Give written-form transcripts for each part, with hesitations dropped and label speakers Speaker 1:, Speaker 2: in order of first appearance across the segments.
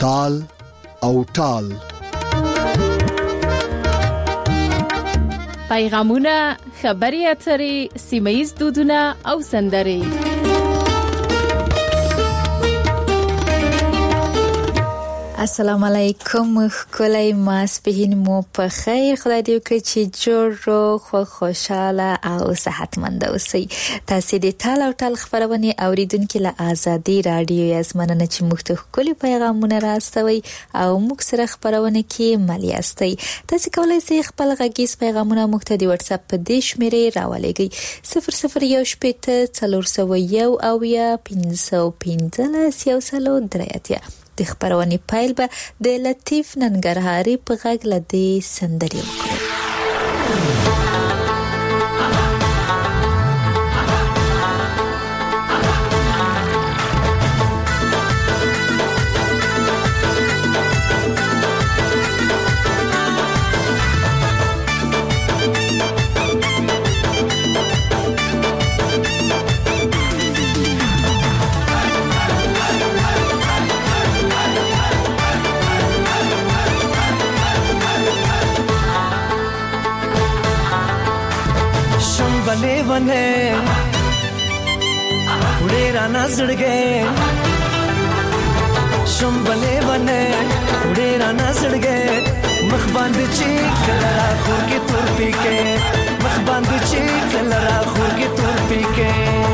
Speaker 1: تال او ټال.
Speaker 2: پیغامونه، خبري اترې، سیمه‌ییز دودونه او سندرې.
Speaker 3: السلام علیکم. کولای ماسپهین مو په خیر. خدای دې وکړي چې جوړ خو خوشاله او صحتمند اوسئ. تاسو دې ټال او ټال خبرونه اوریدونکو له آزادي رادیو یاسمنه چې مختلف کلی پیغامونه راستوي او موږ سره خبرونه کې ملي استي. تاسو کولای شئ خپل غږیز پیغامونه موږ ته د واتس اپ په دې شمیرې راولېږئ 0018 د خبرونې پایل به د لطیف ننګرهاري په غږ لدی سندري وکړو.
Speaker 4: बने उड़े राना सड़गे शुम बने उड़े राना सड़गे मखबांद चीक लरा खूर के तुर पी के मखबांद चीक लरा खूर के तुर पी के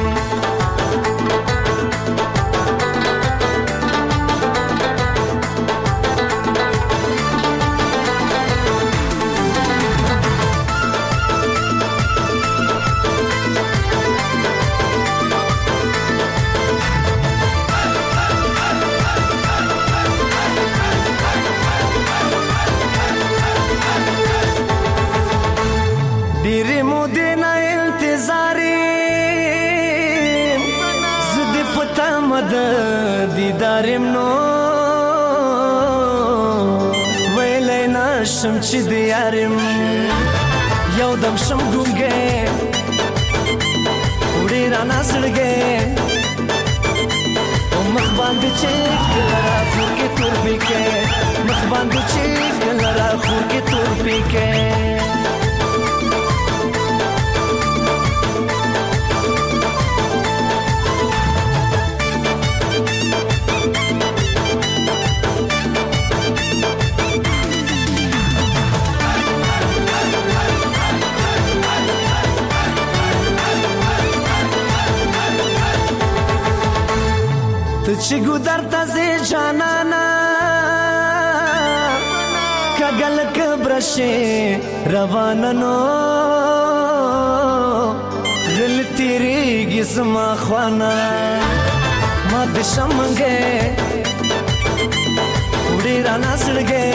Speaker 4: دارم نو ویلای نشم چې دیارم یو دم شم ګونګې وړي را نازړګې او مخ باندې چې لرا خور کې تور پکې مخ باندې چې لرا خور کې تور پکې چې ګودر تازه جانانا کګل کبرشه روانانو دل تیریږي سما خوانا ما د شمنګې وړي را ناسړګې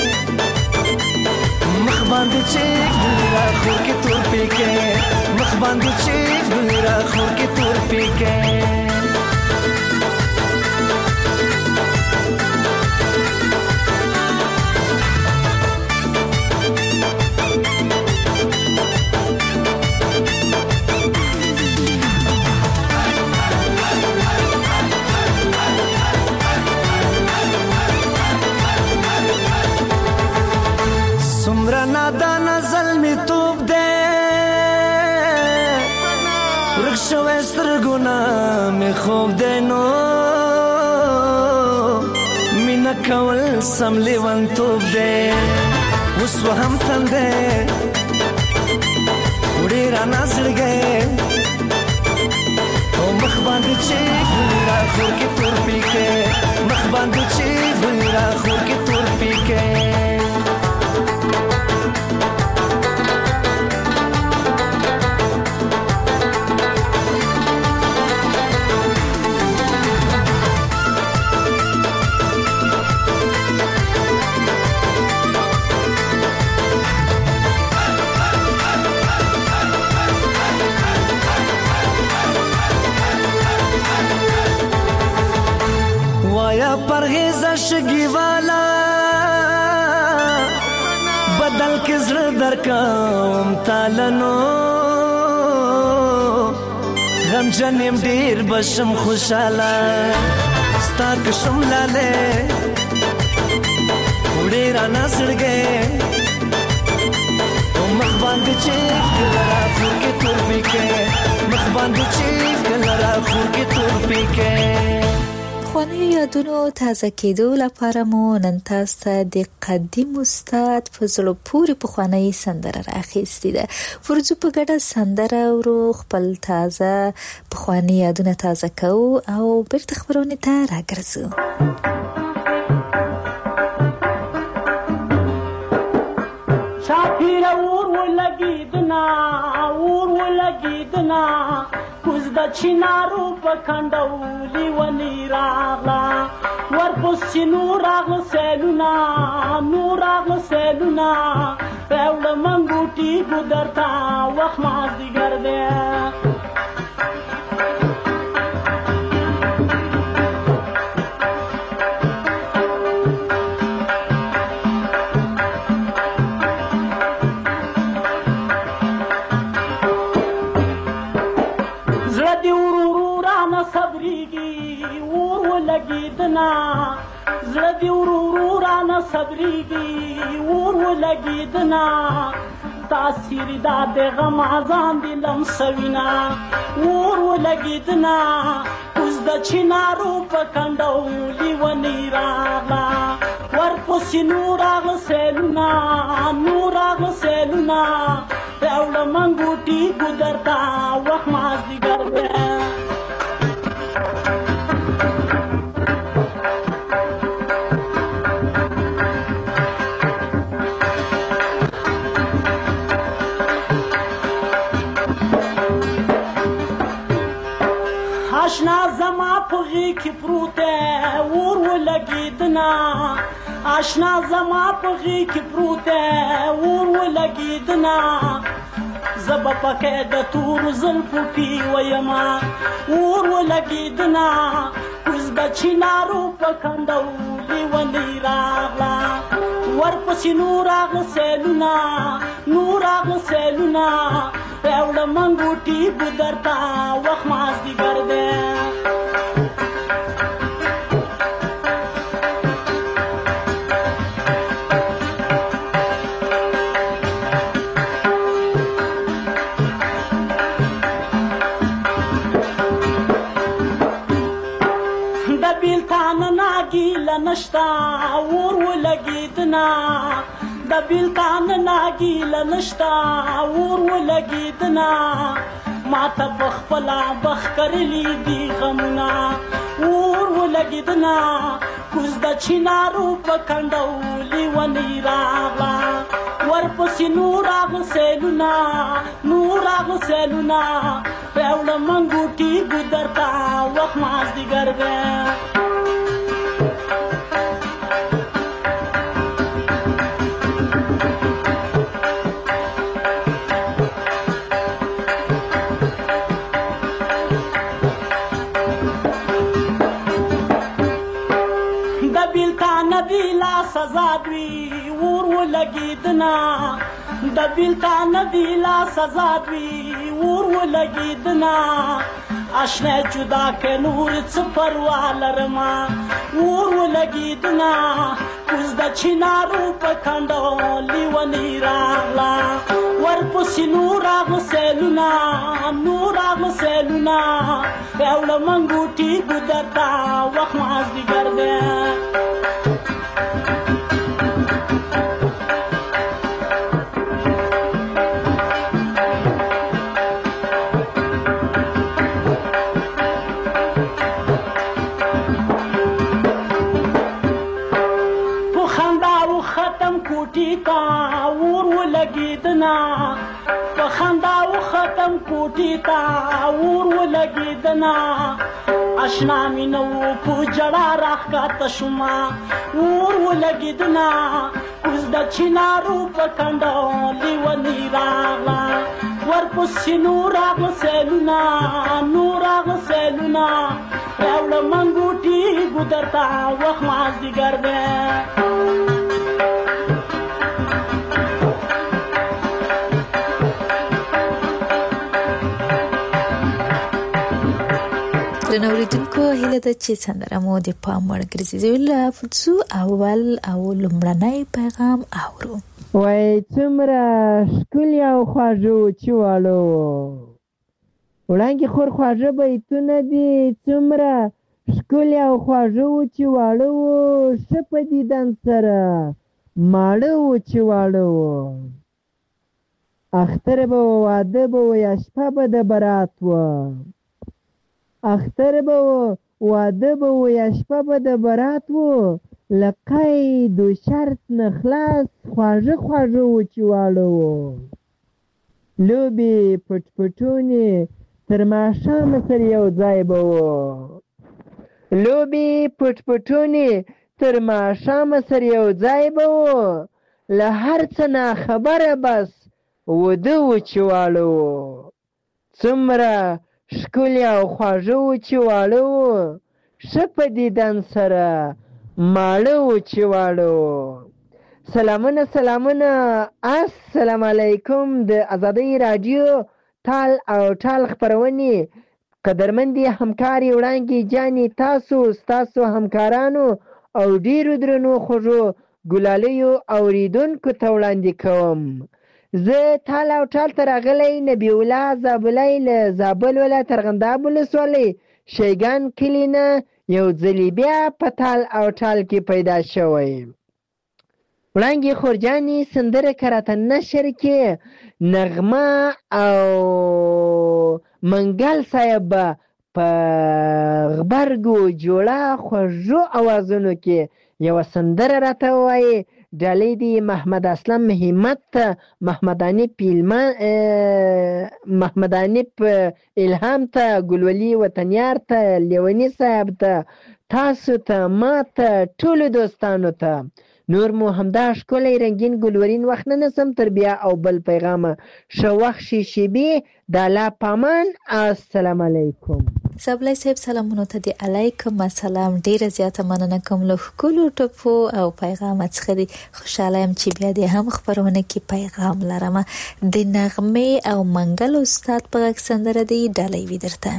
Speaker 4: مخ باندې چې ګلرا خور کې تور پکې مخ باندې چې ګلرا خور کې تور پکې نادان ظلمی توب دے رخشو استرگونا می خوب دے نو مینا کول سملی ون توب دے وسو هم تن دے وڑی را نازل گئے او مخ باندې چې ګلرا خور کې تور پی کے مخ باندې چې ګلرا خور کې تور پی کے پرهیز شگی والا بدل کے زړه درکم تالنو غم جنم ډیر بشم خوشاله ستا کشم لاله وړې رانه سړګې مخ باندې چې کلرا خور کې تور پکې مخ باندې چې کلرا خور کې تور پکې.
Speaker 3: خواني یادونو تازه کېدو لپاره مو نن تاسو ته د قدیم استاد فضل پوري په خواني سندره راخېستې ده. ورځو په ګډه سندره ورو خپل تازه په خواني یادونه تازه کوو او بیرته خبرونه ته راګرځو.
Speaker 5: شاپیر اور ولګیدنا کوز د چینارو په کندولي ونی راغلا ورپسې نور راغله سیلونه راوړه منګوټي ګودرتا وخت مازدیګر دی. زړه دی ورو رانه صبرېږي اور ولګېدنا تاثیر دا د غم ځان دي لمسوینا اور ولګېدنا اوس د چینارو په کنډولي ونې راغله ورپسې نور راغله سیلونه راوړه منګوټي ګودرتا وخت مازدیګر دی. آشنا زما په غېږ کې پروت دی اور ولګېدنا آشنا زما په غېږ کې پروت دی اور ولګېدنا زه به پکې د تورو زلفو پی ویما اور ولګېدنا کوز د چینارو په کنډولي ونې راغله ورپسې نور راغله سیلونه راوړه منګوټي ګودرتا وخت مازدیګر دی. د بیلتان ناګیله نشته اور ولګېدنا د بیلتان ناګیله نشته اور ولګېدنا ماته په خپله بخ کرلي دي غمونه اور ولګېدنا کوز د چینارو په کنډولي ونې راغله ورپسې نور راغله سیلونه راوړه منګوټي ګودرتا وخت مازدیګر دی. سزا دوی اور ولګېدنا د بیلتان دی لا سزا دوی اور ولګېدنا آشنا جدا که نور څه پروا لرما اور ولګېدنا کوز د چینارو په کنډولي ونې راغله ورپسې نور راغله سیلونه راوړه منګوټي ګودرتا وخت مازدیګر دی. په خندا و ختم کوټې ته اور ولګېدنا آشنا مې نه و په جړا راښکته شومه اور ولګېدنا کوز د چینارو په کنډولي ونې راغله ورپسې نور راغله سیلونه راوړه منګوټي ګودرتا وخت مازدیګر دی.
Speaker 3: درنو اوریدونکو هیله ده چې سندره مو د پام وړ ګرځېدلې فوتسو اول او لومړنی پیغام اورو.
Speaker 6: وای څومره ښکلي او خواږه چې والو وړانګې خور خواږه بیتونه دي څومره ښکلي او خواږه چې واړه وو ښه په دیدن سره ماړه وو چې واړه وو اختر به و واده به و یا شپه به د برات وه اختر به و واده به و یا شپه به د برات وو له قید و شرط نه خلاص خواږه خواږه وو چې واړه وو لوبې پټ پټونې تر ماښامه سره یو ځای به وو لوبې پټ پټونې تر ماښامه سره یو ځای به وو له هر څه ناخبره بس وده و چې واړه وو څومره ښکلي او خواږه وو چې واړه وو ښه په دیدن سره ماړه وو چې واړه وو. سلامونه السلام علیکم د ازادۍ راډیو تال او ټال خپرونې قدرمندې همکارې وړانګې جانې ستاسو همکارانو او ډیرو درنو خوږو ګلالیو اوریدونکو ته وړاندې کوم. زه تال او ټال ته راغلی نبی الله زابلی له زابل ولایت ارغنداب ولسوالۍ شیګان کلي نه یو ځلې بیا په تال او ټال کې پیدا شوی. وړانګې خورجانې سندره که راته نشر کې نغمه او منګل صاحب په غبرګو جوړه خوږو اوازونو کې یوه سندره راته ووایي ډالۍ دی محمد اسلم همت محمد انیپ الهام ته ګلولي وطنیار ته لیوني صاحب ته تاسو ته ما ته ټولو دوستانو ته نور مو همدا ښکلی رنګین ګلورین وخت نه نسم تر بیا او بل پیغامه ښه وخت شیبې د الله پامان. السلام علیکم.
Speaker 3: سبلای صاحب سلامونو ته دی علیکم السلام. ډیره زیاته مننه کوم له ښکلو ټپو او پیغام څخه دی خوشاله یم چې بیا دې هم خپرونه کې پیغام لرم. د نغمې او منګل استاد په غږ سندره دی ډالۍ وي درته.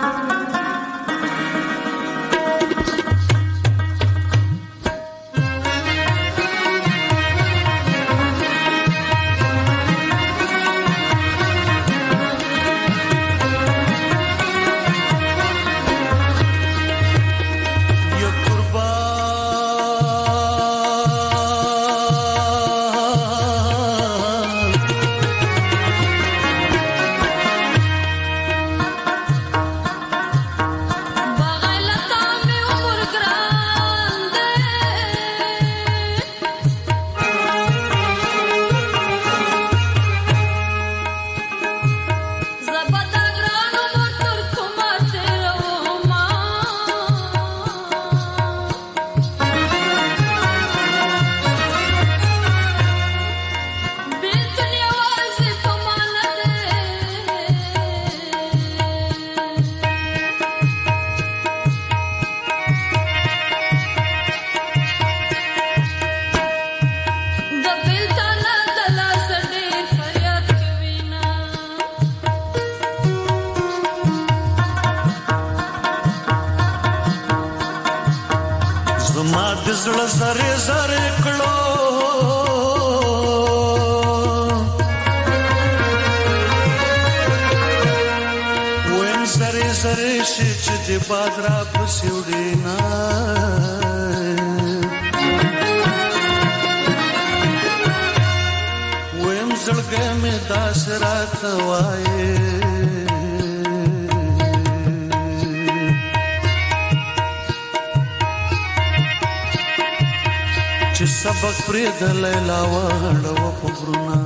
Speaker 7: سبق پرې د لیلا وړو په غرونه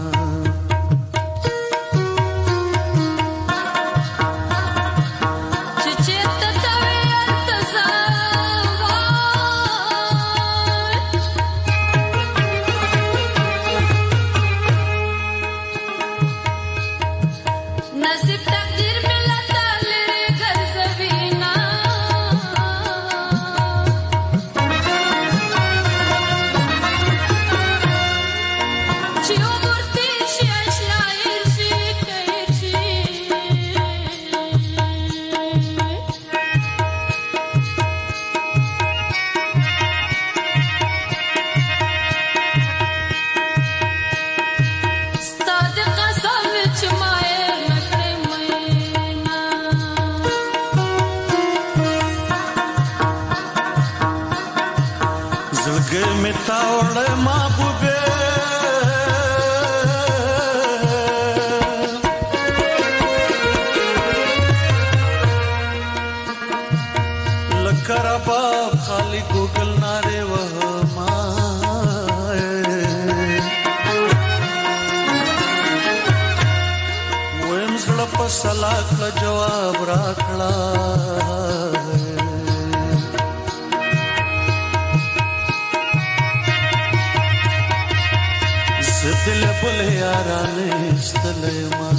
Speaker 8: Ci ho portato
Speaker 7: ګر می تاوړ محبوبه لکرباب خالی ګوګل ناره و ما ویم زړه په سلاک جواب راکړه دل بل یارانه استلما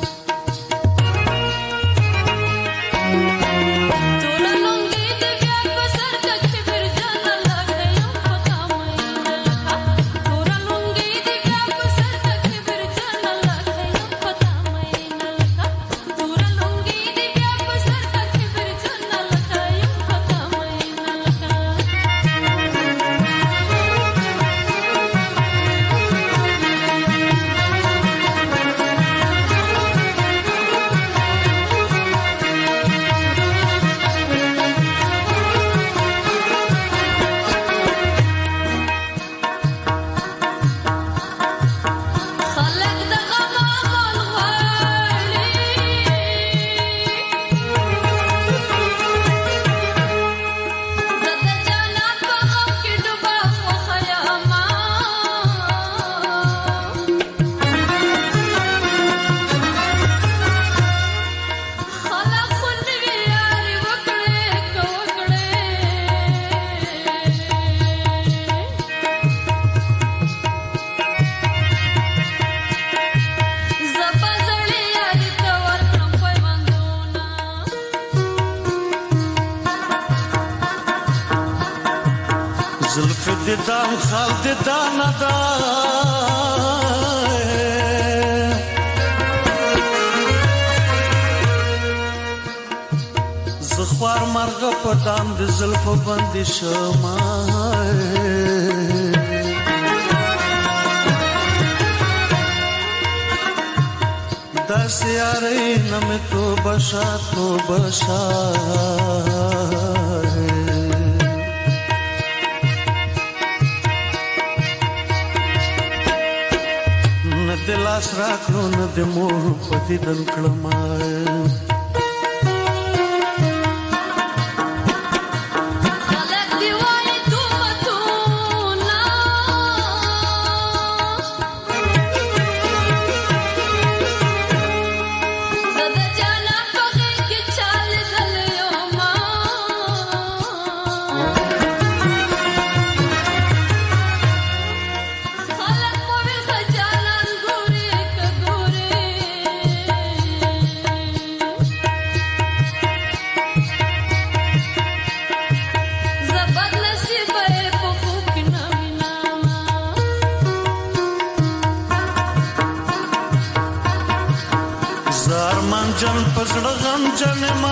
Speaker 7: دام خال د دانا دا زخوار مرغه په دام د زلفو باندې شمه دا سیارې نم تو بشا دلاس راکړو نه د مور په دې دن کړم جن پسړه غم جن ما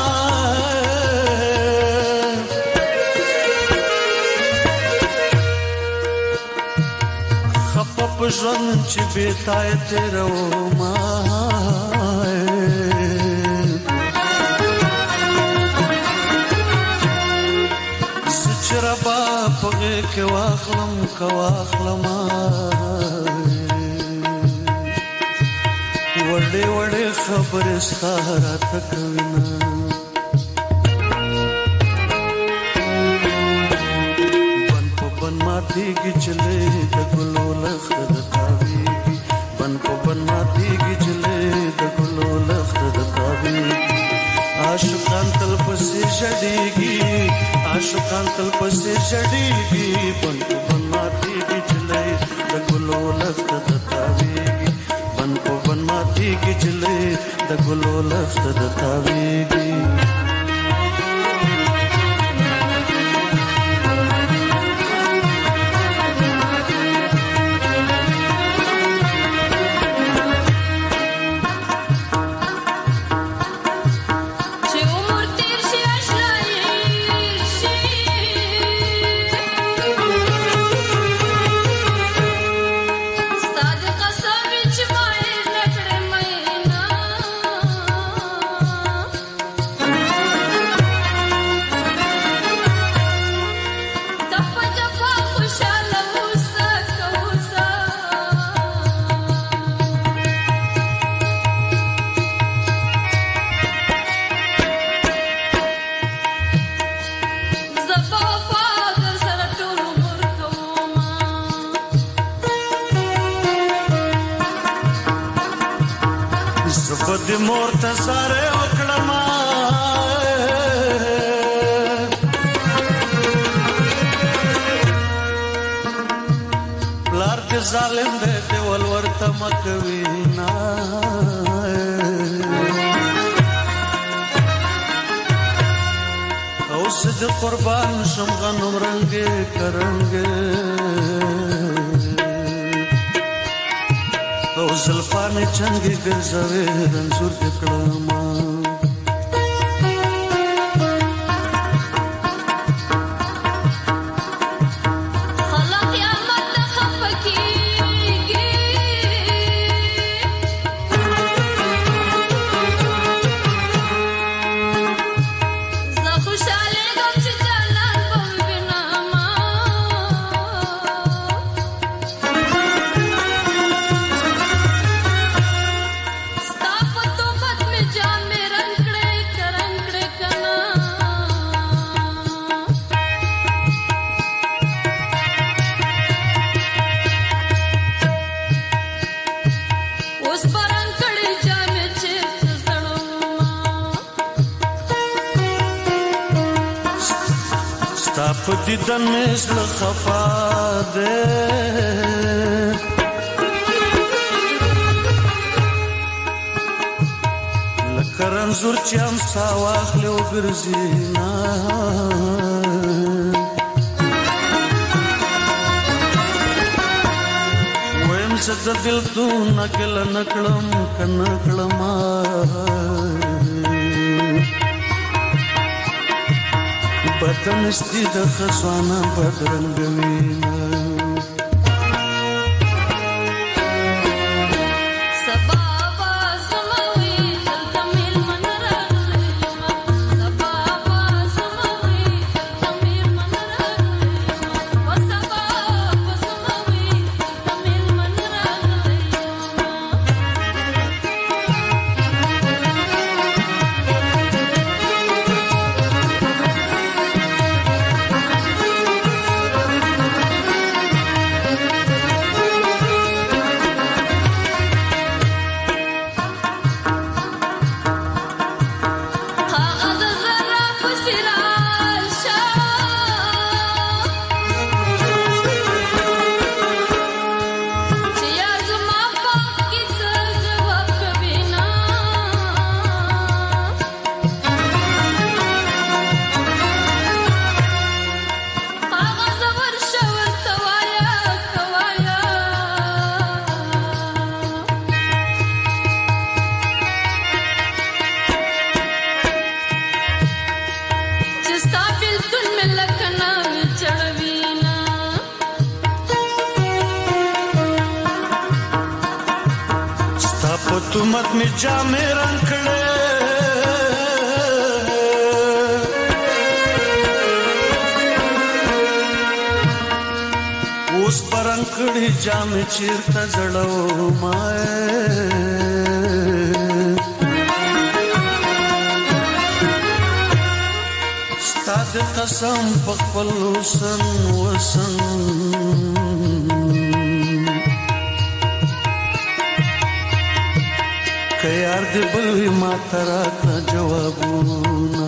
Speaker 7: خپ په ژوند چې بیتای تیرو ما سچربا پغه کې واخلم وړې وړې خبرې ستاره تکوینا بن په بن ماتېږي چلې د ګلو لخت د تاویږي بن په بن ماتېږي چلې د ګلو لخت د تاویږي عاشقان تل پسې ژړېږي بن په بن ماتېږي چلې د ګلو لخت د تاویږي بن په بن ماتېږي چلې د ګلو لخت د تاویږي دې مور ته ساره وکړم پلار دې ظالم دې دیوال ورته مکوي نا اوس دې قربان شم غنم رنگه کرنګه او زلفانې چنګې ګرځوي رنځور دې کړم په دیدن مې زړه خفا دی لکه رنځور چې امسا واخلې وګرځي نه ویم زه د بېلتون ګیله نه کړم که نه کړمه بدن ستی د خزانه بدرنګ وینا تمت می جامې رنگ کړې اوس پرنګ کړي جامې چیرته زړو مای ستاد قسم په خپل وسن وسن که یار دې بل وي ما ته راکړه جوابونه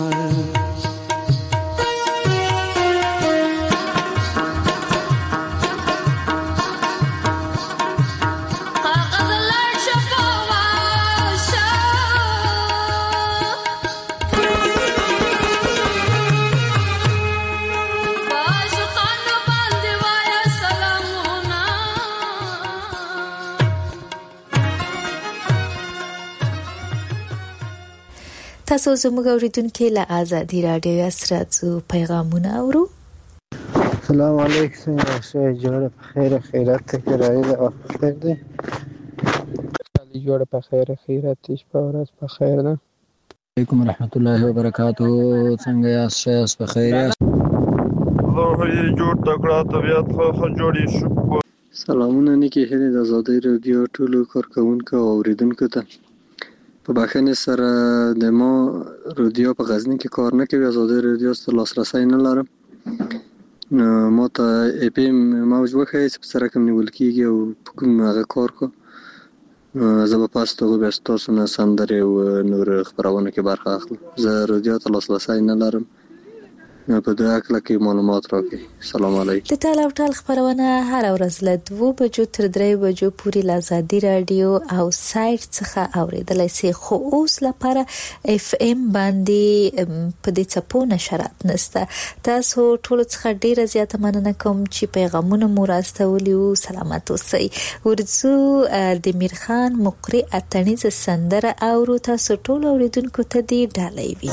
Speaker 3: تاسو زموږ اوریدونکو له آزادي رادیو سره څو پیغامونه اورو.
Speaker 8: السلام علیکم شه جوړه په خیر خیرات کرای دا خیر دی علي جوړه په خیر خیرات شپه ورځ په خیر ده.
Speaker 9: علیکم ورحمت الله وبرکاتہ څنګه یاست شه په خیر یاست
Speaker 10: الله یې جوړ تکړه طبيعت خو جوړی شو.
Speaker 8: سلامونه نیکی هلي د آزادي رادیو ټولو کارکونکو او اوریدونکو ته په بخښنې سره د ما رادیو په غزنی کې کار نه کوي. آزادي رادیو ته لاسرسی نه لرم نو ما ته اپیم موج وښایي چې په سره کوم نیول کېږي او په کوم هغه کار کو زه به پاس ته بیا ستاسو نه سندرې او نور خپرونه کې برخه اخلم. زه رادیو ته لاسرسی نه لرم، په دې هکله کې معلومات راکړئ. سلام علیکم.
Speaker 3: د ټال او ټال خبرونه هر ورځ له 2 بجو تر 3 بجو پورې له آزادي رادیو او سایت څخه اوریدلای شئ، خو اوس لپاره اف ام باندې په دې څپو نشرات نشته. تاسو ټول څخه ډیره زیاته مننه کوم چې پیغامونه مو راستولیو. سلامات اوسئ. ورځو د میرخان مقری اتنیز سندره اورو. تاسو ټول اوریدونکو ته دی ډالۍ وي.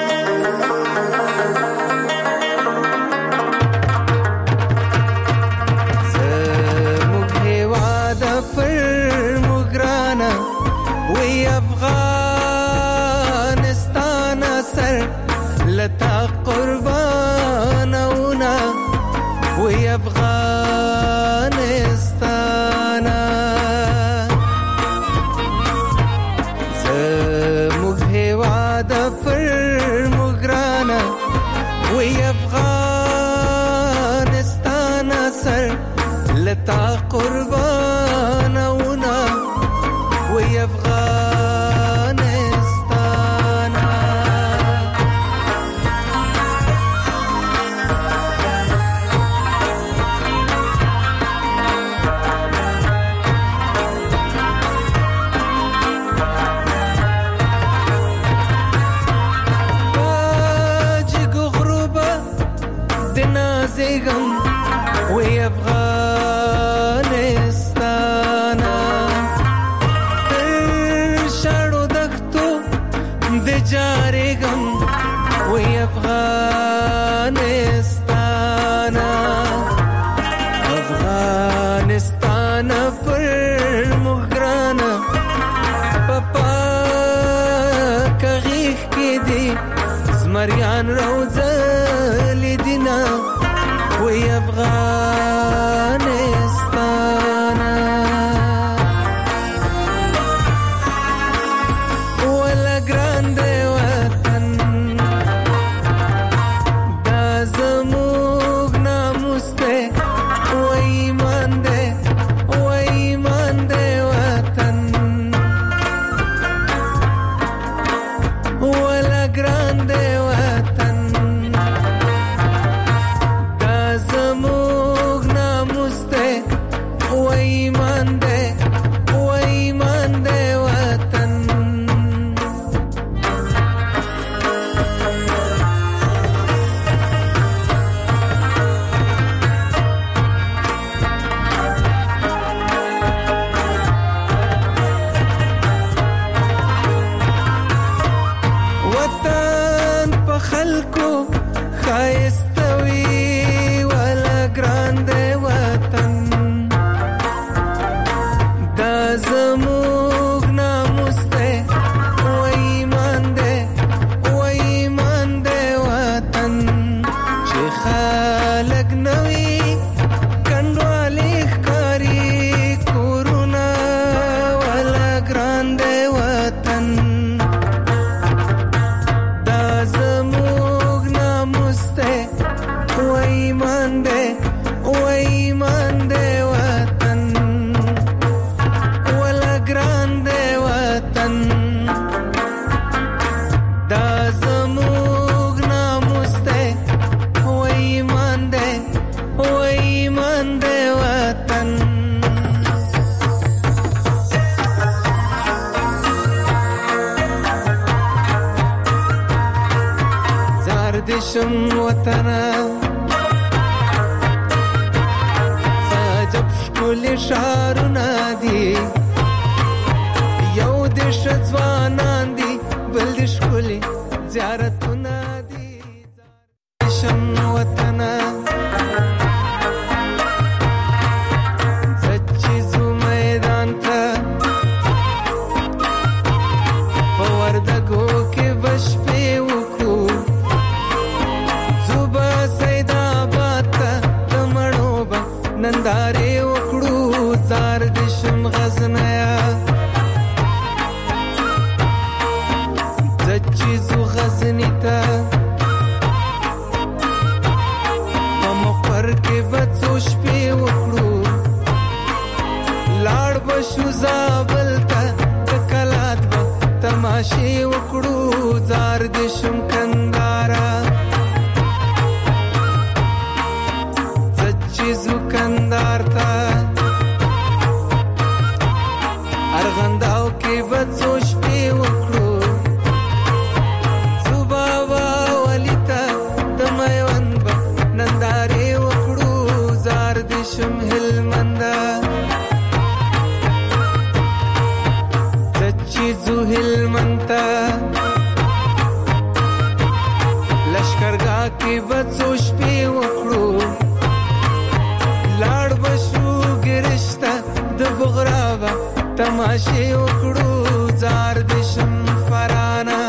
Speaker 4: افغانستان سر لتا قربانونا وی افغانستان زموږ هیواد پر مګرانا وی افغانستان سر لتا قربانونا وی مریان روزل دینا وی افغانستان ولا ګران دی وطن دا زموږ ناموس دی و ایمان دی وطن ولا ګران دی دشم وطنا سجب شکل شارنا دی یو دش ځوانان دی بل دش کل زیارتنا دی دشم وطنا سچیزو میدان تا پوردگو کې بش په وکو ننداره وکړو زار دشم غزنیا زچیزو غزنی تا
Speaker 11: کې بڅو شپې وکړو لاړ بشو ګرشته د بغراوه تماشې وکړو زار دشم فرانا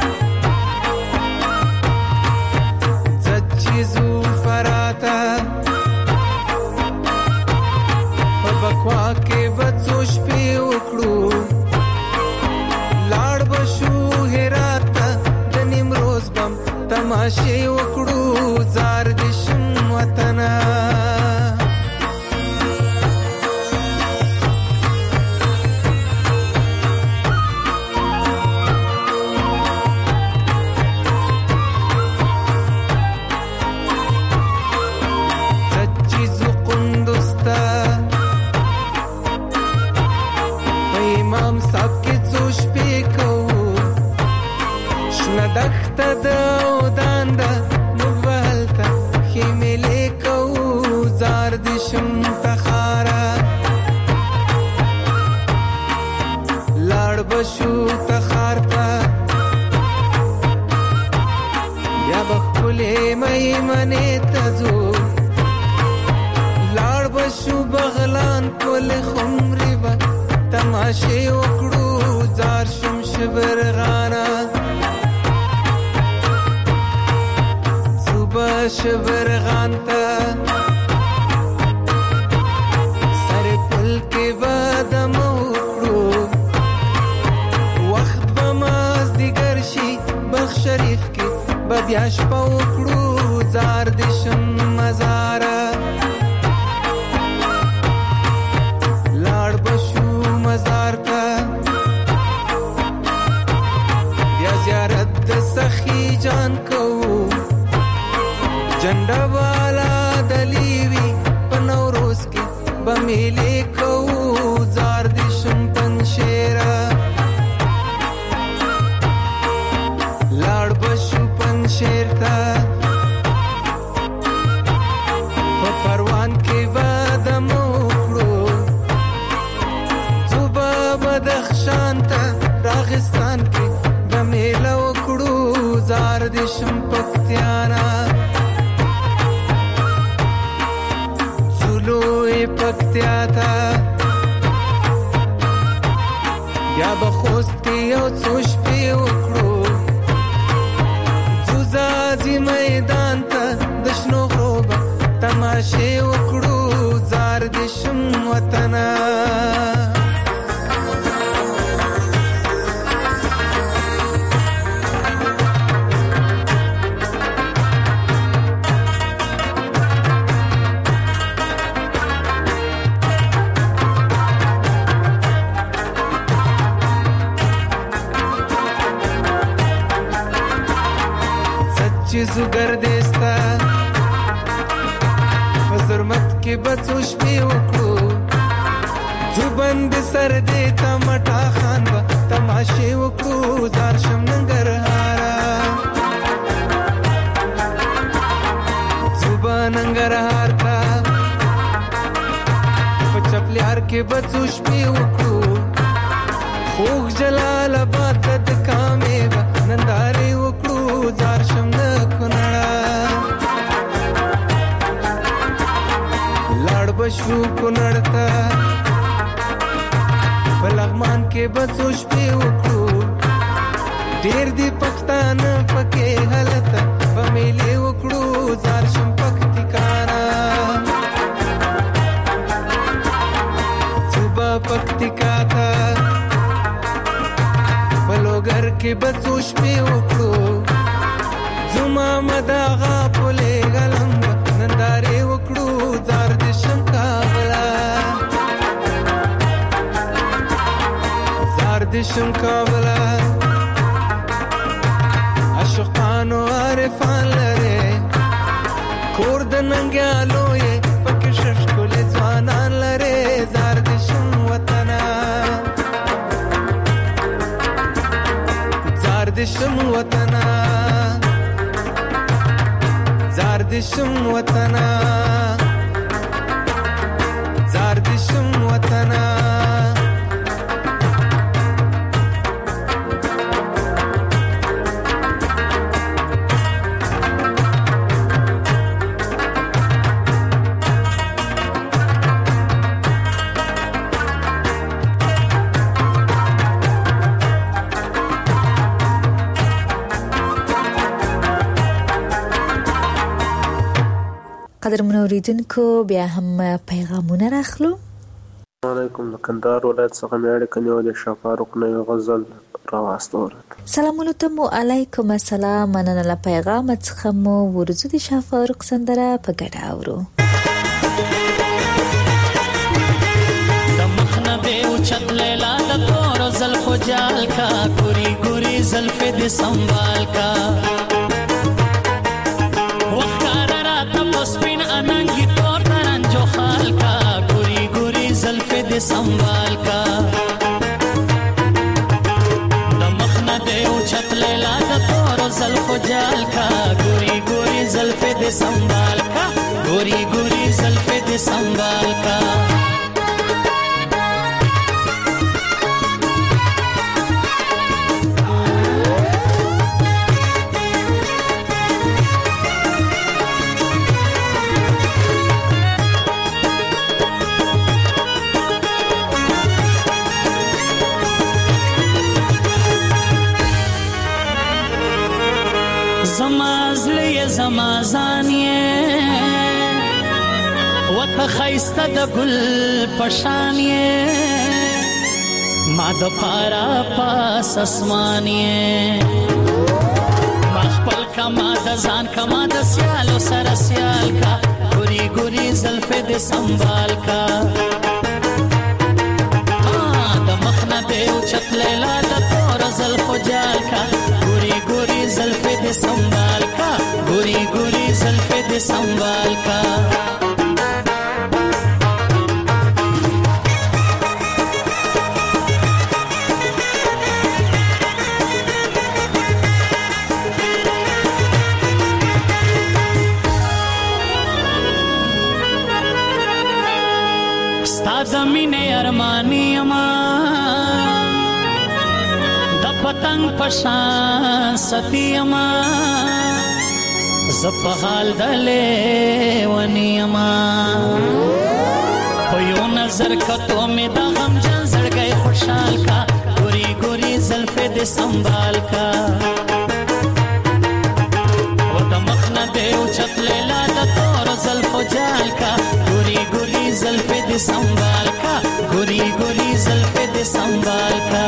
Speaker 11: زچیزو فراتا په بکوا کې بڅو شپې وکړو لاړ بشو هراتا د نیمروز بم تماشې وکړو زار دشم وطنا دخته دا ودانده مغوالته خیملی کو زار دشم تخارا لاړ بشو تخارتا بیا بخپلی میمنی تزو لاړ بشو بغلان پل خمری با تماشی وکړو زار شم شبرغانا شبرغانتا سر پل کې بادم وکړو وخت بماز دیگر شي بخ شریف کې بیا شپه وکړو زار دشم مزارا لاړ بشو مزار تا بیا زیارت د سخی جان کو جنډا والا دلیوی پنوروز کې بمیلې کو زار دشم پنشیرا لاړ بشو پنشیر تا په پروان کې بادم وکړو صوبه بدخشان ته راغستان کې بمیله وکړو زار دشم پکتیانا پکتیا تا بیا بخوست کې یو څو شپې وکړو زوزازي میدان ته د شنو غروبه تماشې وکړو زار دشم وطنا چیزو گردستا وزرمت کې بڅو شپې وکړو زبند سر دې تمټا خان با تماشې وکړو زار شم ننګرهارا زبا ننګرهار تا په چپلیار کې بڅو شپې وکړو خوږ جلال آباد د کامې با نندارې وکړو زار شم د کونړا لاړ بشو کونړ ته په لغمان کې بڅو شپې وکړو ډېر دي پښتانه پکې هلته بمیلې وکړو زار شم پکتیکانا صوبه پکتیکا ته بلوګر کې بڅو شپې وکړو زما مداغا پولې غلم نندارې وکړو زار دشم کابلا زار دشم کابلا عاشقانو عارفان لره کور د ننګیالو یې پکې ششکول ځوانان لره زار دشم وطنا زار دشم وطنا زار دشم وطنا زار دشم وطنا
Speaker 3: قدرمن اوریدونکو بیا هم پیغامونه راخلو.
Speaker 12: علیکم، د کندهار ولایت څخه مې اړیکه نیولې. شاه فاروق نه یو غزل راواستوله.
Speaker 3: سلامونه ته مو علیکم السلام. مننه له پیغام څخه مو ورځو د شاه فاروق سندره په ګډه اورو.
Speaker 13: د مخنه دې اوچت لیلا د تور زلفو جال کا ګوري ګوري زلفې دې سنبال کا وخت راته پسپین اننګي تور ترنجو خال کا ګوري ګوري زلفې دې سنبال کا د مخنه دې اوچت لیلا د تور زلفو جال کا ګوري ګوري زلفې دې سنبال کا ګوري ګوري زلفې دې سنبال کا زمازان یې وته خیسته د ګل پشان یې ما د پارا پاس اسمان یې ما خپل کما د ځان کما د سیالو سره سیال کا ګوري ګوري زلفې دې سنبال کا د مخنه دې اوچت لیلا د تور زلفو جال کا ګوري ګوري زلفې دې سنبال کا ګوري ګوري زلفې دې سنبال کا ستا د مینې ارماني اما د پتنګ پشان ستی اما زپ حال دلې ونی اما په یو نظر کتو مې د غم جن زړګی خوشحال کا ګوري ګوري زلفې دې سنبال کا و د مخنه دې اوچت لیلا د تور زلفو جال کا ګوري ګوري زلفې دې سنبال کا ګوري ګوري زلفې دې سنبال کا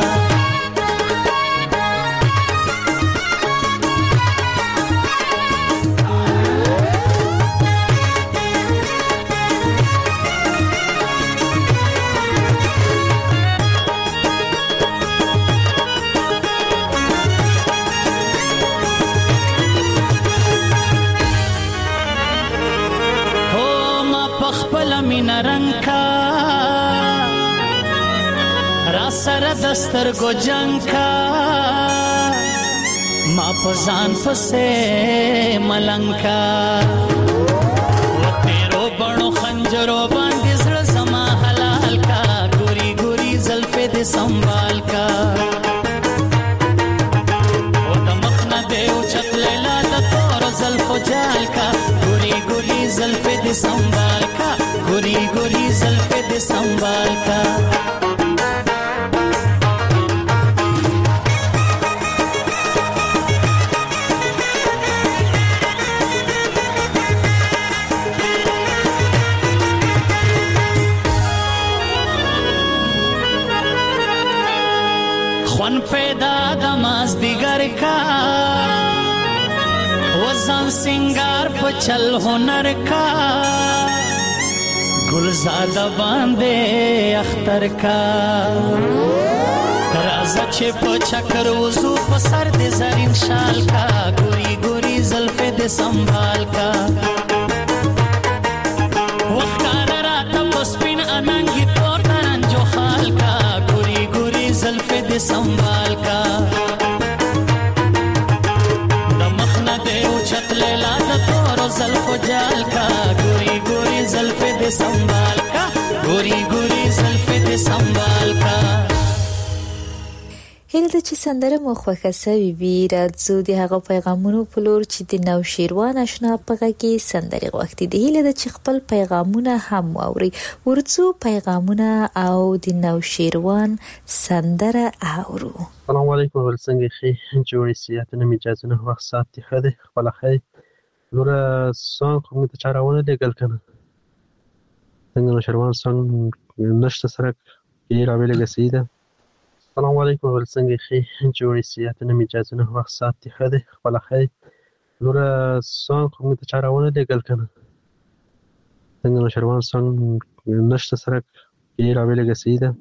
Speaker 13: سره دستر گو جنگ کا ما پزان پسے ملنگ کا و تیرو بڑو خنجرو باندې زړه زما حلال کا ګوري ګوري زلفې دې سنبال کا و د مخنه دې اوچت لیلا د تور زلفو جال کا ګوري ګوري زلفې دې سنبال کا ګوري ګوري زلفې دې سنبال کا خوان پیدا دماز دیگر کا وزن سنگار پچل ہنر کا گلزاد باندے اختر کا رازا چه پچکر وزو پسر دے زرین شال کا گوری گوری زلفے دے سنبال کا وقتار راتا پسپین اننگی تور ترنجو خال کا گوری گوری زلفے دے سنبال کا د مخنه دې اوچت لیلا د تور زلفو جال کا ګوري ګوري زلفې دې سنبال کا ګوري ګوري زلفې دې سنبال کا
Speaker 3: هیله ده چې سندره مو خوښه سوي وي. راځو د هغه پیغامونو په لور چې د نوشیروان اشنا په غږ کې سندرې غوښتي دي. هیله ده چې خپل پیغامونه هم واوري. ورځو پیغامونه او د نوشیروان سندره اورو.
Speaker 12: السلام علیکم ولڅنګه خې جوړې سیاتنه می اجازه نه وخت ساتي خده خپل خې لوره سانګ خو موږ ته چا راونه لېږل که نه څنګه نوشروان سانګ نشته سره کې راویلېږه صحیح ده. السلام علیکم ول څنګه ښې جوړې سیاتونه مې اجازه نه وخت ساعت دې ښه دی خپله ښه دی. لوره سانګ خو موږ ته چا راونه لېږل که نه څنګه نوشروان سانګ نشته سره کې راویلېږه صحیح ده.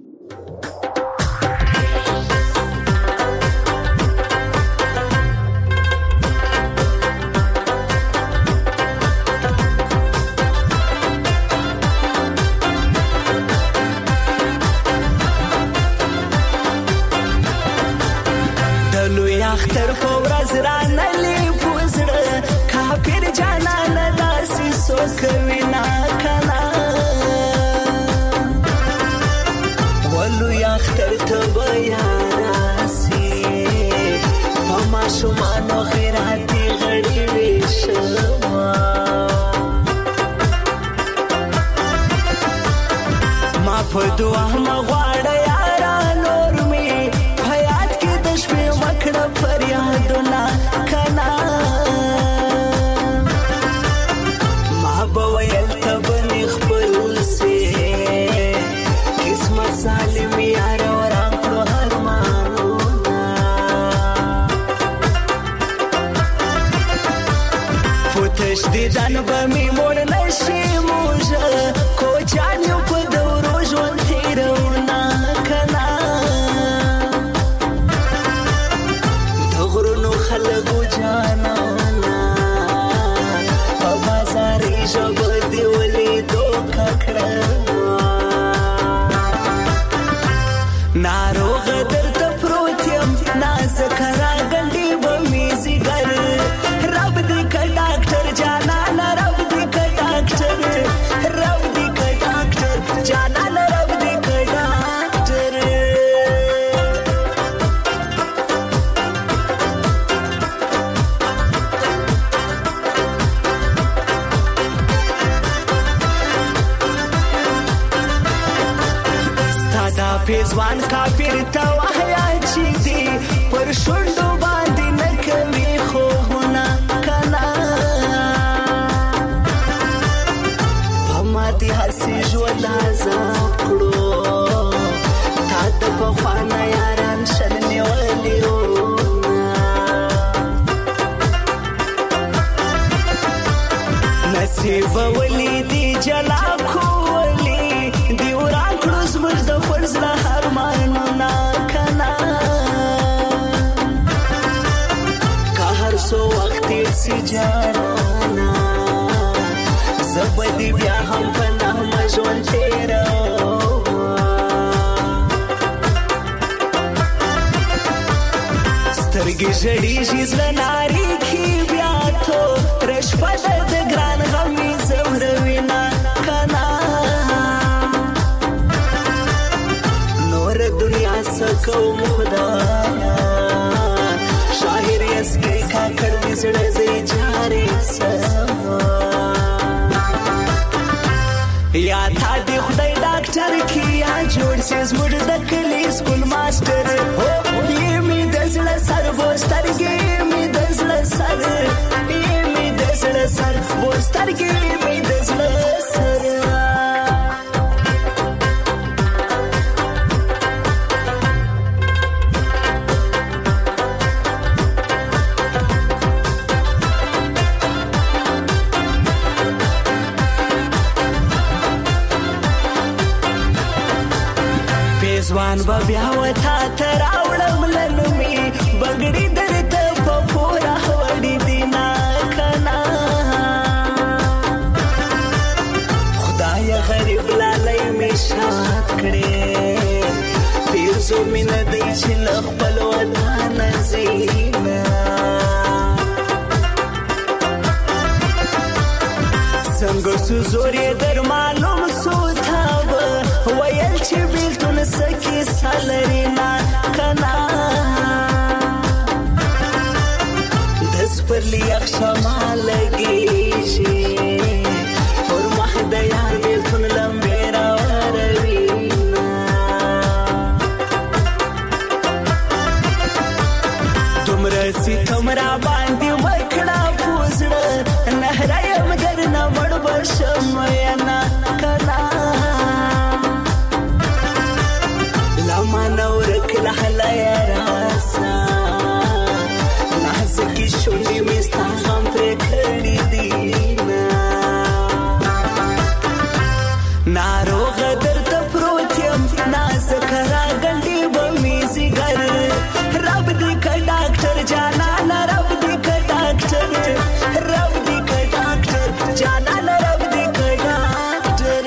Speaker 4: اختر په ورځ رانلې پوزړه کافر جانان داسې څوک وینا کنه ولوی اختر ته به یاراسي په ماشومانو خیراتي غړي ویشما ما په دعا مغواړه یارا نور می مکړه فریادونه کنا ما به ویل ته بنې خپل سي قسمت ظالم یار وران کړو ارمانونه په تشدیدان به مې موړ نشي موږه کوچان یو په دورو ژوند تېروونه کنا خلقو جانانا په بازاري ژبه دې ولیدو ککړه ناروغه درته پروت یم نازکه راګنډې به مې ځیګر رب دې که ډاکټر جانانه رب دې که ډاکټر رب دې که ډاکټر جانانه رب دې که ډاکټر پیزوان کافر ته وحیا چې دی پر شونډو باندې نه کوي خوبونه کنه په ماتې هسې ژوند عذاب کړو تا د پخوانه یاران شل نیولي نصیب ولیدي جلا کولی دی وران کړو زموږ د فرض له ارمانونه کنه که هر څو وخت تېر سي جانانه زه به دې بیا هم په نغمه ژوند تېروم سترګې ژړېږي زړه نارېږي بیا توره شپه ده د ګران غم مې ځوروینه کنه دنیا سکوم خدایا شاهر اسکی کاکړ دې زړه دې جاري سما یا تا دې خدای ډاکټر کی یا جوړ سي زموږ د کلی سکول ماستر یې می د زړه سر وسترګې می د زړه سر یې می د زړه سر وسترګې می د زړه سر ځوان به بیا وتا ته راوړم لنومې بګړي درته په پوره وړي دي نه کنه خدای غریب لالی مې شاد کړې پیرزو مې نه دی چې له خپل ودانه ځینه څنګه سو زور یې در معلوم سو تابه ویل چې بیلتون سکی سالرینا کنا دس پر لیاق شما لگیشی پر محد یار بیلتون لمبیرا وروینا تم رسی تم را باندی وکڑا پوزڑا जाना लरब दी का डॉक्टर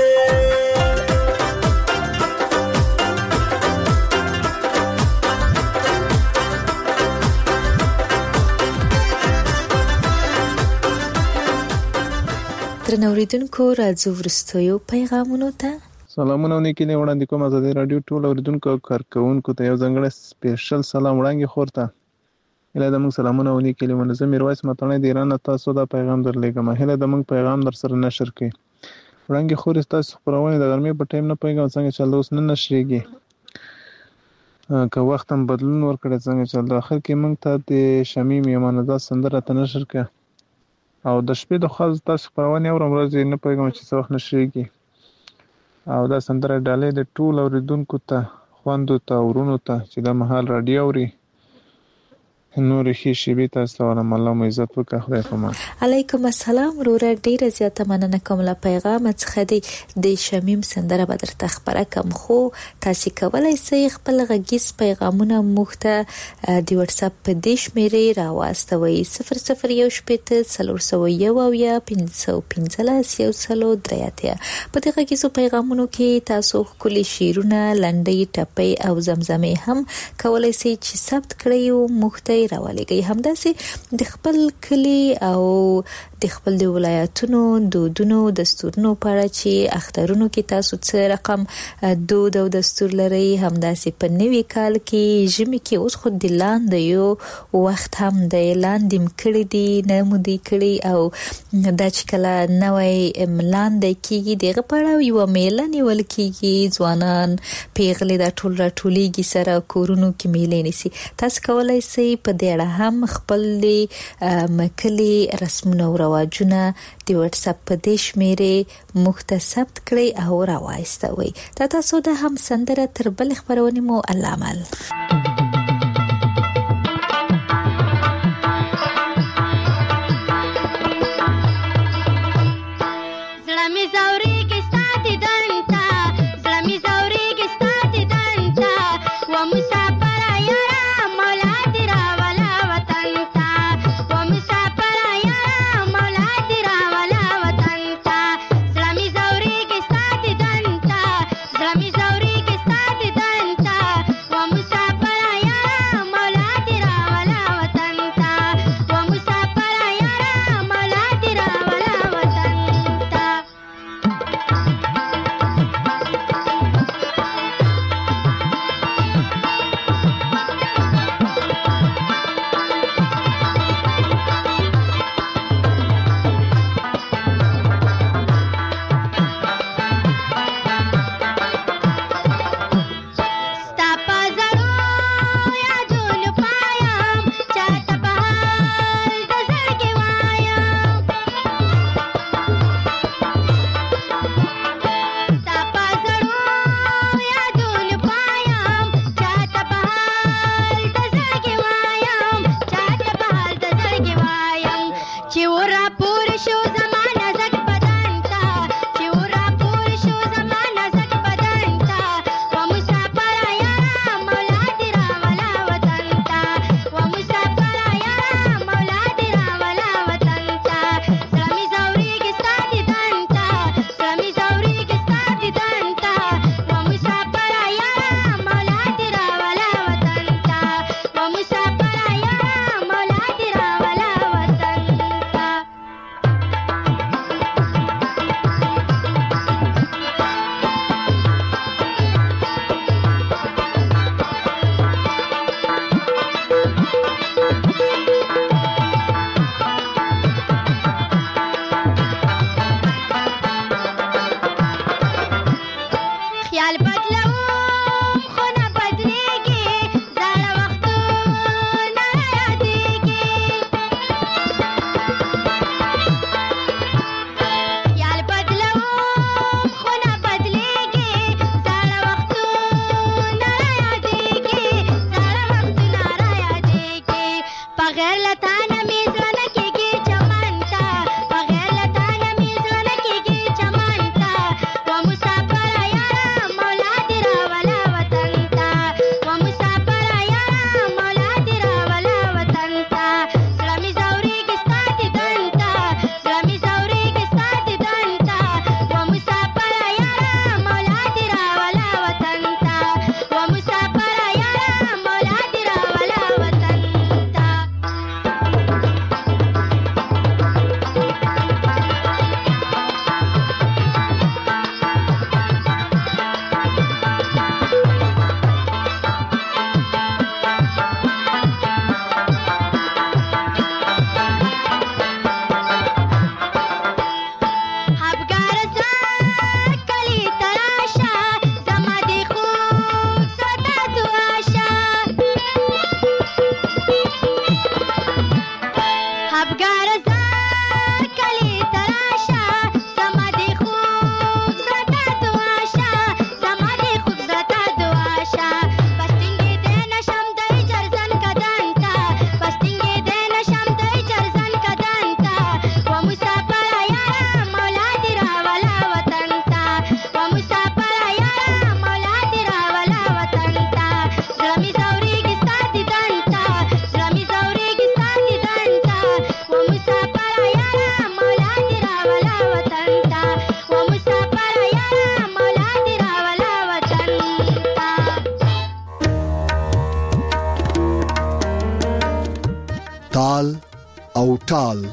Speaker 3: درنوریدونکو راځو وروستیو پیغامونو ته.
Speaker 14: سلامونه نیکی نه وړاندې کوم ازادي رادیو ټول اوریدونکو کارکونکو ته یو ځانګړی سپیشل سلام وړاندې خورته هله د موږ سلامونه نیکی له منظم میرویس متنه د ایران تاسو دا پیغام درلېږم هله د موږ پیغام در سره نشر کړئ وړاندې خور تاسو خبرونه د ګرمۍ په ټایم نه پیغام څنګه چل اوس نه نشریږي که وخت هم بدلون ورکړي څنګه چل اخر کې موږ ته د شمیم یمانزاد سندره ته نشر کړ او د شپې د خاص تاسو خبرونه اورم ورځ نه پیغام چې څه وخت نشریږي او دا سندره ډالې د ټول اوریدونکو ته خوندو ته ورونو ته چې د محل رادیو اوري نور خې شی تاسو ته الله مو عزت وکړه خدای پامان.
Speaker 3: علیکم السلام وروره ډیره زیاته مننه کوم له پیغام څخه د شمیم سندره به درته خبره کوم خو تاسو کولای شئ خپل غږیز پیغامونه موږ ته د واتس اپ په دې شمیرې راواستوي 001411515 په دې غږیزو پیغامونو کې تاسو خپل شیرونه لنډۍ ټپې او زمزمې هم کولای شئ چې ثبت کړئ او موږ ته راولېږئ همداسې د خپل کلی او د خپل د ولایتونو دودونو دستورونو په اړه چې اخترونو کې تاسو څه رقم دود او دستور لري همداسې په نوي کال کې ژمي کې اوس خو د لاندې یو وخت هم د لاندې مکړې دي نه مودي کړي او د چکلا نوې ملاندې کېږي دغه په اړه یو میله نیول کېږي ځوانان پیغلې د ټول راټولېږي سره کورونو کې میلې نيسي تاسو کولای شئ په دې اړه هم خپل مکلي رسمونه او رواجونه د واتس اپ په دې شمیرې مختصب کړئ او راوایستوي تاسو د هم سندره تر بل خبرونه مو علامل
Speaker 1: اوټال.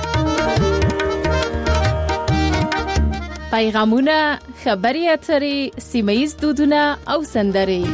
Speaker 2: پیغامونه، خبري اترې، سیمه‌ییز دودونه او سندرې.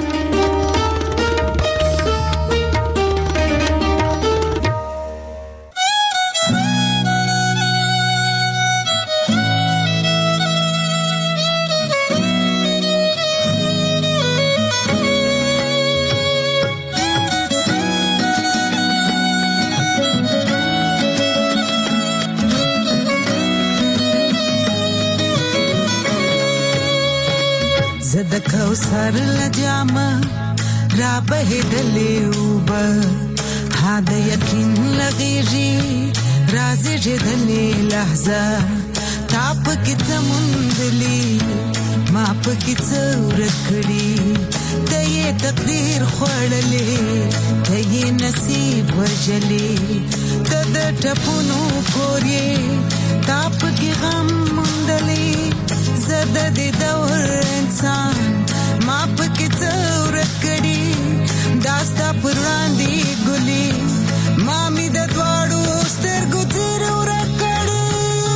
Speaker 15: زد کوثر لجامه را بهدلې وبه هدا یقین لغیږي رازي جدلې لحظه تاپ کې زموندلې ما پکې څور کړې ته یې تقدیر خړلې ته یې نصیب وجلې ته د ټپونو کورې تاپ کې غم مندلې زده دې دور انسان ما پکې څور کړې داستا پراندې ګلې ما می د دواړو سترګو تیر ور کړې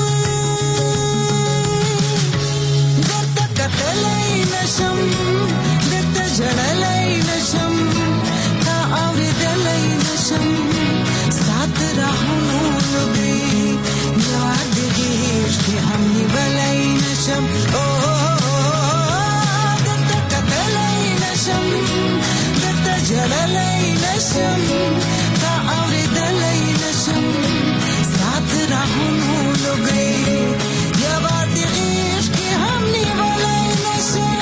Speaker 15: دته کتلې نشم دته جړلې نشم تا اورېدلې نشم سات راهونو لګي یاد دې چې هم نیولې نشم او دته کتلې نشم دته جړلې نشم تا اورېدلې نشم سات راهونو لګي یاد دې چې هم نیولې نشم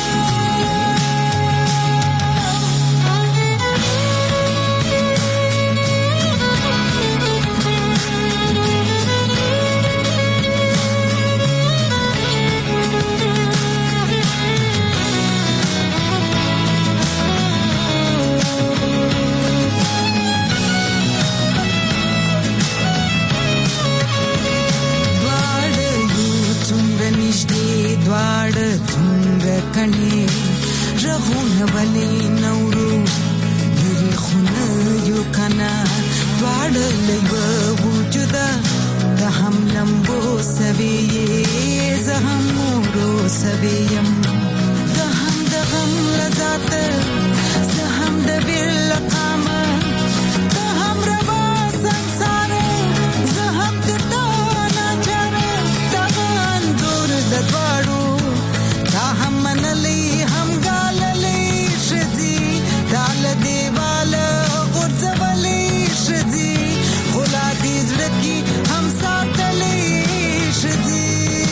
Speaker 15: دواړه څنګه کني رغونه ولې نورو دې خونه یو کنا دواړه لږه وجوده د هم لمبو سوي زه هم مورو سویم د هم د غم لذات زه هم د بیل قامه د هم روا ਸੰਸਾਰ زه هم د تانا چر دغان دور د دواړو دا هم منلې هم ګاللې شدي دال دیوال غرزولې شدي خلا دې زړه کې هم ساتلې شدي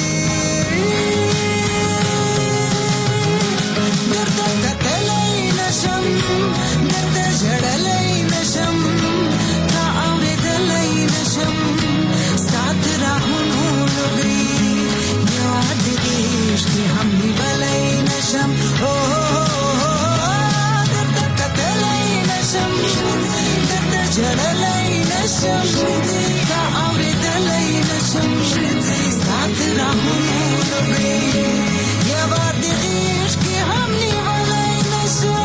Speaker 15: درته کتلې نشم درته جړلې نشم تا اورېدلې نشم سات راهونو لګي یاد دې چې هم نیولې نشم او درته کتلې نشم درته جړلې نشم تا اورېدلې نشم سات راهونو لګي یاد دې چې هم نیولې نشم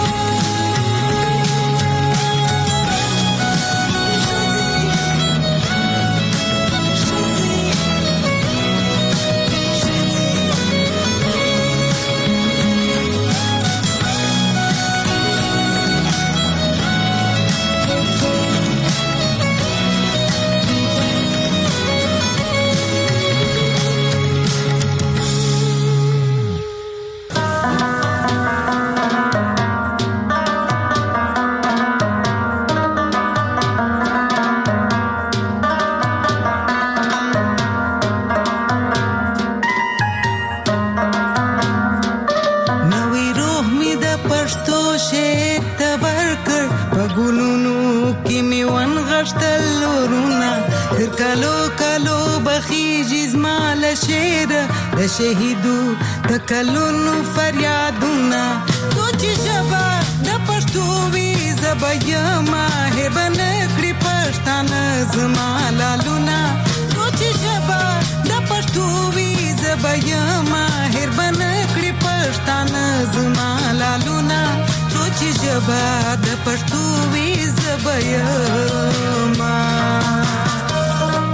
Speaker 15: شهیدو تکلونو فریادونه سوچ شبا د پښتو وی زبیا ماهر بنکړي پښتانه زما لالونه سوچ شبا د پښتو وی زبیا ماهر بنکړي پښتانه زما لالونه سوچ شبا د پښتو وی زبیا ما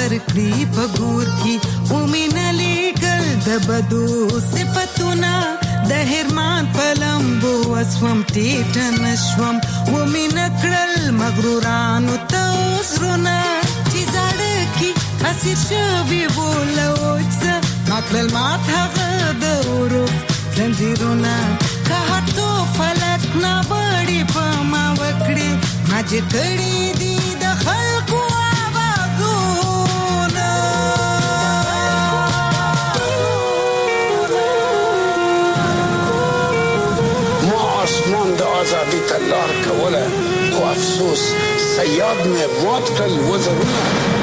Speaker 15: ورکړي په ګور کې ومینه لیکل د بدو صفتونه د هرمان پلمبو وسوم ټیټه نشوم ومینه کړل مغرورانو ته وزرونه چې زاړه کې اسیر شوي بولوچه ماکلل مات هغه د ورو زنځیرونه که هر تو فلک نه بړي په ما وکړي ما چې کړي دي د خلکو آوازونه
Speaker 16: ما آسمان د آزادی ته لار کوله خو افسوس صیاد مې مات کړل وزرونه